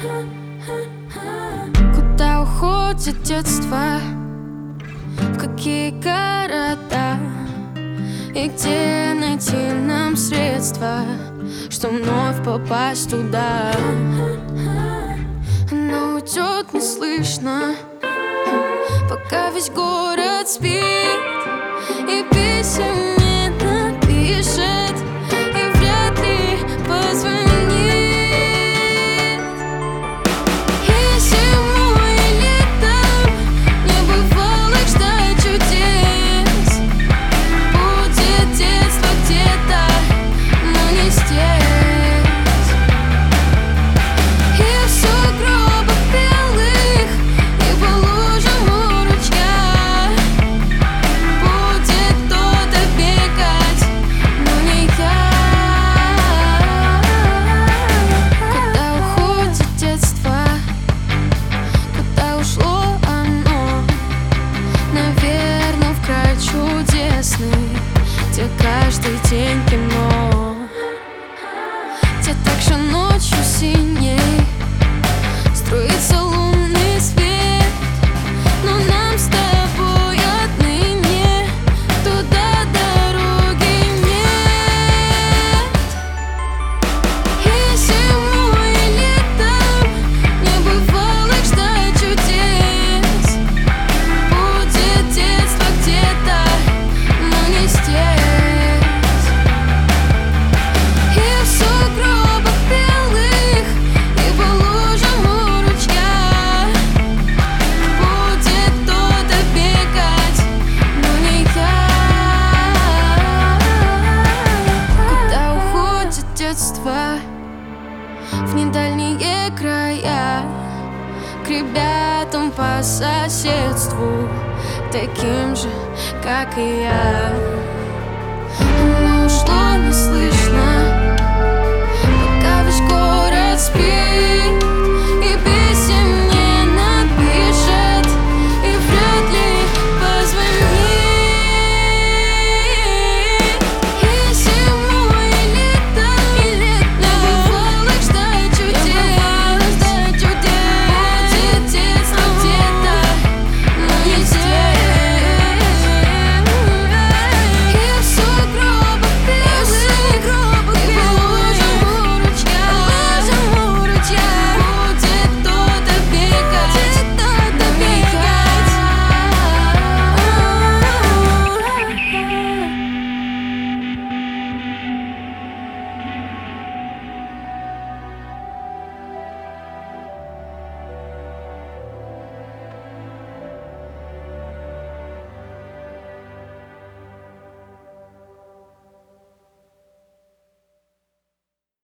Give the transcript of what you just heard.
Куда уходит детство? В какие города? И где найти нам средства, что вновь попасть туда? Она уйдет неслышно, пока весь город спит, и писем не напишет, и вряд ли позвонит. И зимой, и летом не бывало ждать чудес. Будет детство где-то, но не здесь. И в сугробах белых, и по лужам у ручья будет кто-то бегать, но не я. Куда уходит детство? Куда ушло оно? Наверное, в край чудесный, где каждый день кино, где также ночью синей струится лунный свет. Но нам с тобой отныне туда дороги нет. И зимой, и летом не бывало ждать чудес. Будет детство где-то, но не здесь. И в сугробах белых, и по лужам у ручья будет кто-то бегать, но не я. Куда уходит детство? В недальние края, к ребятам по соседству, таким же, как и я.